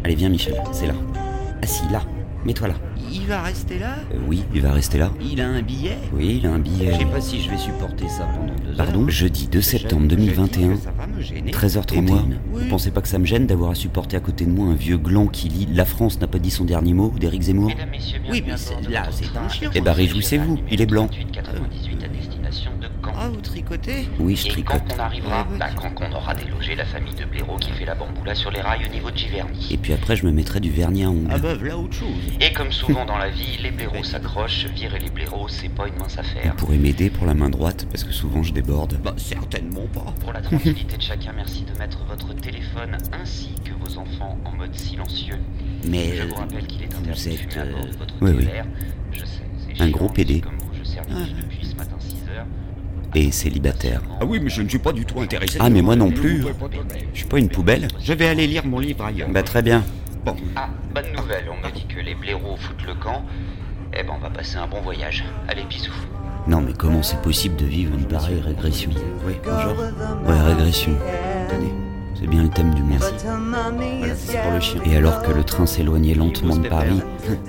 Allez, viens Michel, c'est là. Assis, là. Mets-toi là. Il va rester là? Oui, il va rester là. Il a un billet? Oui, il a un billet. Je sais pas si je vais supporter ça pendant 2 heures. Pardon, jeudi 2 septembre 2021, Ça va me gêner. 13h31. Oui. Vous pensez pas que ça me gêne d'avoir à supporter à côté de moi un vieux gland qui lit « La France n'a pas dit son dernier mot » d'Éric Zemmour? Oui, mais là, c'est un chien. Eh ben, réjouissez-vous, il est blanc. 98 à destination de Caen. Ah, vous tricotez? Oui, je Et tricote. quand on arrivera, quand on aura délogé la famille de blaireaux qui fait la bamboula sur les rails au niveau de Giverny. Et puis après, je me mettrai du vernis à ongles. Ah bah, voilà autre chose. Et comme souvent dans la vie, les blaireaux s'accrochent, virer les blaireaux, c'est pas une mince Vous affaire. pourrez m'aider pour la main droite, parce que souvent je déborde. Bah, certainement pas. Pour la tranquillité de chacun, merci de mettre votre téléphone ainsi que vos enfants en mode silencieux. Mais Je vous rappelle qu'il est interdit vous de êtes... fumer à bord de votre oui, oui. TER. Je sais, c'est Un chiant, gros mais PD. Comme vous, je servifie depuis ce matin 6h. Et célibataire. Ah oui, mais je ne suis pas du tout intéressé. Ah, mais moi non plus. Je suis pas une poubelle. Je vais aller lire mon livre ailleurs. Bah très bien. Bon. Ah, bonne nouvelle, on me dit que les blaireaux foutent le camp. Eh ben, on va passer un bon voyage. Allez, bisous. Non mais comment c'est possible de vivre une pareille régression? Oui, bonjour. Ouais, régression. Tenez, c'est bien le thème du mois. Voilà, c'est pour le chien. Et alors que le train s'éloignait lentement de Paris,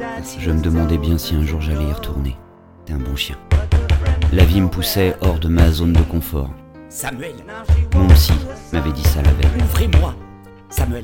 je me demandais bien si un jour j'allais y retourner. T'es un bon chien. La vie me poussait hors de ma zone de confort. Samuel, Mon psy m'avait dit ça la veille. ouvrez-moi. Samuel.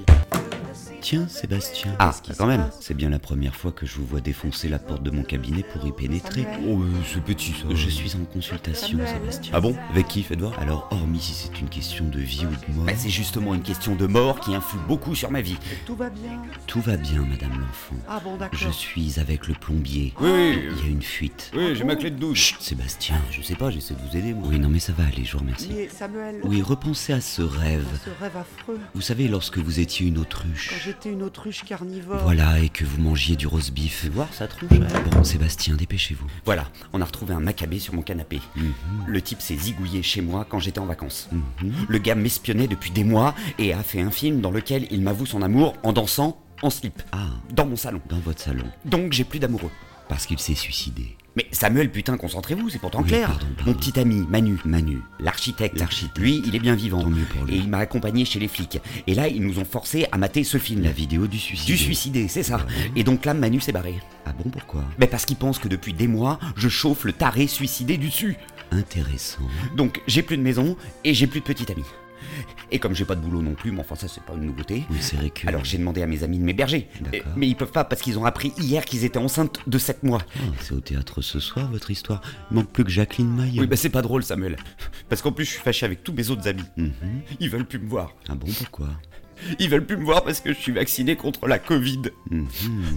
Tiens, Sébastien. Ah, quand même, c'est bien la première fois que je vous vois défoncer la porte de mon cabinet pour y pénétrer. Oh, c'est petit ça. Je suis en consultation, Sébastien. Ah bon? Avec qui, faites voir? Alors, hormis si c'est une question de vie ou de mort... Bah, c'est justement une question de mort qui influe beaucoup sur ma vie. Tout va bien. Tout va bien, madame l'enfant. Ah bon, d'accord. Je suis avec le plombier. Oui, Il y a une fuite. oui, j'ai ma clé de douche. Chut, Sébastien. Je sais pas, j'essaie de vous aider, moi. Oui, non, mais ça va aller, je vous remercie. Mais Samuel, Oui, repensez à ce rêve. ce rêve affreux. Vous savez, lorsque vous étiez une Quand autruche. j'étais une autruche carnivore. Voilà, et que vous mangiez du roast beef. Fais voir sa tronche. Bon, Sébastien, dépêchez-vous. Voilà, on a retrouvé un macabé sur mon canapé. Le type s'est zigouillé chez moi quand j'étais en vacances. Le gars m'espionnait depuis des mois et a fait un film dans lequel il m'avoue son amour en dansant en slip. Ah, Dans mon salon. dans votre salon. Donc j'ai plus d'amoureux. Parce qu'il s'est suicidé. Mais Samuel, putain, concentrez-vous, c'est pourtant Oui, clair. pardon. Mon petit ami, Manu. l'architecte, L'architecte. lui, il est bien vivant. Tant mieux pour lui. Et il m'a accompagné chez les flics. Et là, ils nous ont forcé à mater ce film. La vidéo du suicide. Du suicidé, c'est ça. Et donc là, Manu s'est barré. Ah bon, pourquoi? Mais parce qu'il pense que depuis des mois, je chauffe le taré suicidé du dessus. Intéressant. Donc j'ai plus de maison et j'ai plus de petit ami. Et comme j'ai pas de boulot non plus, mais enfin ça c'est pas une nouveauté. Oui, c'est vrai que... Alors j'ai demandé à mes amis de m'héberger. D'accord. Mais ils peuvent pas parce qu'ils ont appris hier qu'ils étaient enceintes de 7 mois. Ah, c'est au théâtre ce soir, votre histoire. Il manque plus que Jacqueline Maille. Oui, bah c'est pas drôle, Samuel. Parce qu'en plus je suis fâché avec tous mes autres amis. Mhm. Ils veulent plus me voir. Ah bon, pourquoi? Ils veulent plus me voir parce que je suis vacciné contre la Covid. Mhm.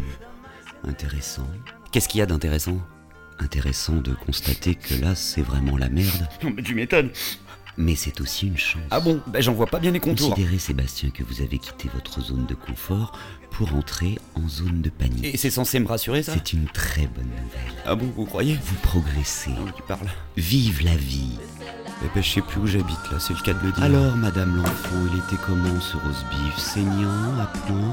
Intéressant. Qu'est-ce qu'il y a d'intéressant? Intéressant de constater que là, c'est vraiment la merde. Non mais tu m'étonnes. Mais c'est aussi une chance. Ah bon, bah j'en vois pas bien les contours. Considérez, Sébastien, que vous avez quitté votre zone de confort pour entrer en zone de panique. Et c'est censé me rassurer ça? C'est une très bonne nouvelle. Ah bon, vous croyez? Vous progressez. Non, tu parles. Vive la vie. Eh ben je sais plus où j'habite là, c'est le cas de le dire. Alors, madame l'enfant, il était comment ce roast beef? Saignant, à point?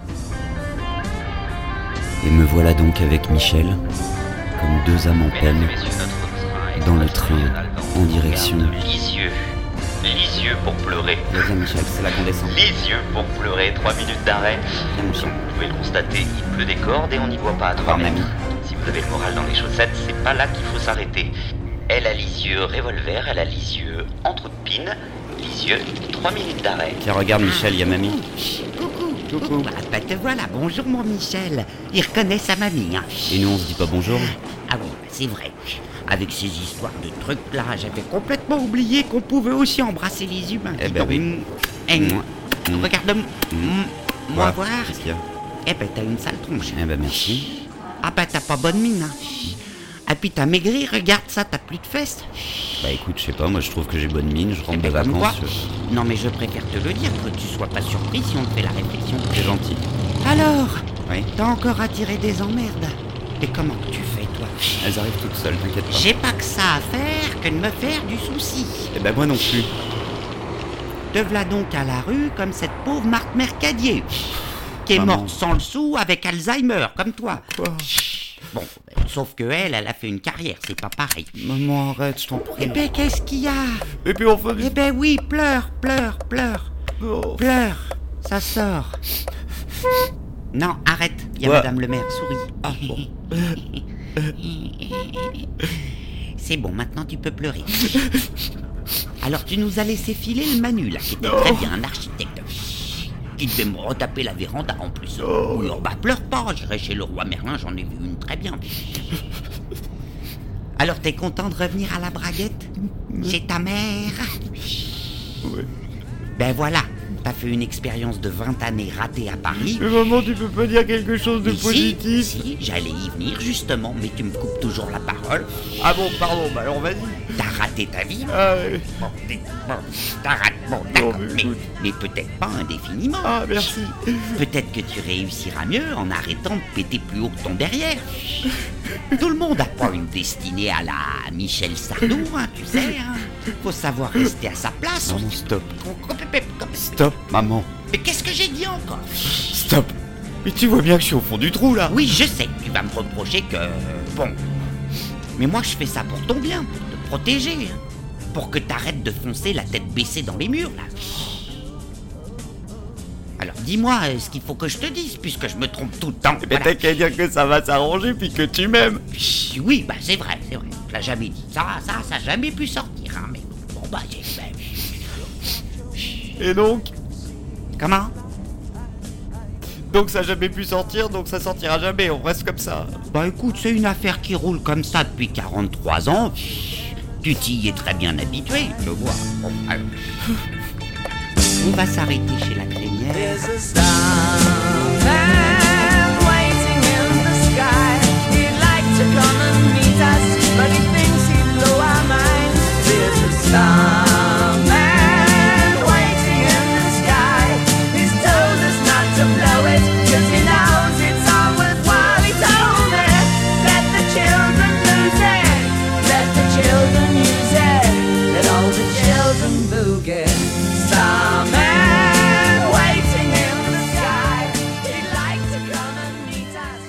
Et me voilà donc avec Michel, comme deux âmes en peine, dans le train, en direction... Lisieux. Lisieux pour pleurer. Viens Michel, c'est là qu'on descend. Lisieux pour pleurer. 3 minutes d'arrêt. Viens Michel. Vous pouvez le constater, il pleut des cordes et on n'y voit pas à 3 Par mètres. mamie. Si vous avez le moral dans les chaussettes, c'est pas là qu'il faut s'arrêter. Elle a Lisieux revolver, elle a Lisieux entre de pine. Lisieux, 3 minutes d'arrêt. Tiens, regarde Michel, il y a mamie. Coucou. Bah te voilà, bonjour mon Michel. Il reconnaît sa mamie, hein. Et nous, on se dit pas bonjour? Ah oui, c'est vrai. Avec ces histoires de trucs là, j'avais complètement oublié qu'on pouvait aussi embrasser les humains. Eh Dis ben donc. oui. Regarde-moi. Moi voir. Qu'est-ce qu'il y a? Eh ben t'as une sale tronche. Eh ben merci. Ah bah t'as pas bonne mine, hein. Ah puis t'as maigri, regarde ça, t'as plus de fesses. Bah écoute, je sais pas, moi je trouve que j'ai bonne mine, je Eh rentre de ben, comme vacances. quoi. Non mais je préfère te le dire, que tu sois pas surpris si on te fait la réflexion. C'est gentil. Alors, Oui. t'as encore attiré des emmerdes. Et comment que tu fais toi? Elles arrivent toutes seules, t'inquiète pas. J'ai pas que ça à faire que de me faire du souci. Eh ben moi non plus. Te v'là donc à la rue comme cette pauvre Marthe Mercadier, qui est Maman. morte sans le sou avec Alzheimer, comme toi. Quoi? Bon, sauf que elle a fait une carrière, c'est pas pareil. Maman, arrête, je t'en prie. Eh ben, qu'est-ce qu'il y a? Et puis enfin... Oh. Eh ben oui, pleure. Pleure, ça sort. Oh. Non, arrête, il y a Ouais. Madame le maire, souris. Ah bon. C'est bon, maintenant tu peux pleurer. Alors tu nous as laissé filer le Manu, là, qui était très bien, un architecte. Qui devait me retaper la véranda en plus. Oui, oh, bah pleure pas, j'irai chez le roi Merlin, j'en ai vu une très bien. Alors t'es content de revenir à la braguette? Chez ta mère? Ouais. Ben voilà, t'as fait une expérience de 20 années ratée à Paris. Mais maman, tu peux pas dire quelque chose de Mais positif? si, j'allais y venir justement, mais tu me coupes toujours la parole. Ah bon, pardon, bah alors vas-y. T'as raté ta vie. Ah ouais. Bon, t'as raté. Bon, d'accord, mais écoute. mais peut-être pas indéfiniment. Ah, merci. Peut-être que tu réussiras mieux en arrêtant de péter plus haut que ton derrière. Tout le monde n'a pas une destinée à la Michel Sardou, hein, tu sais. Hein. Faut savoir rester à sa place. Maman, stop. Stop. Stop, maman. Mais qu'est-ce que j'ai dit encore? Stop. Mais tu vois bien que je suis au fond du trou, là. Oui, je sais, tu vas me reprocher que... Bon. Mais moi, je fais ça pour ton bien, pour te protéger. Hein. Pour que t'arrêtes de foncer la tête baissée dans les murs, là. Alors, dis-moi ce qu'il faut que je te dise, puisque je me trompe tout le temps. Mais t'as qu'à dire que ça va s'arranger, puis que tu m'aimes. Oui, bah c'est vrai. Tu l'as jamais dit. Ça a jamais pu sortir, hein, mais bon, bah, Et donc Comment? Donc ça a jamais pu sortir, donc ça sortira jamais, on reste comme ça. Bah écoute, c'est une affaire qui roule comme ça depuis 43 ans. Tu t'y es très bien habitué, je vois. Bon, alors. On va s'arrêter chez la crémière. There's a starman waiting in the sky. He'd like to come and meet us, but he thinks he'd blow our minds. There's a starman waiting in the sky. He's told us not to blow it, 'cause he knows it's all worthwhile. He told me, let the children lose it, let the children use it, let all the children boogie. Starman waiting in the sky. He'd like to come and meet us,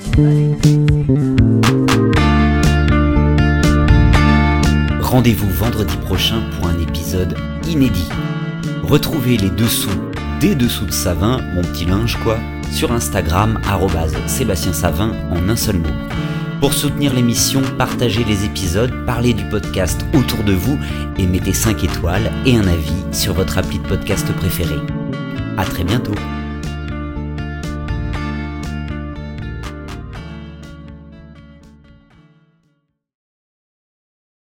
but Rendez-vous vendredi prochain pour un épisode inédit. Retrouvez les dessous des dessous de Savin, mon petit linge quoi, sur Instagram @Sébastien Savin en un seul mot. Pour soutenir l'émission, partagez les épisodes, parlez du podcast autour de vous et mettez 5 étoiles et un avis sur votre appli de podcast préféré. À très bientôt.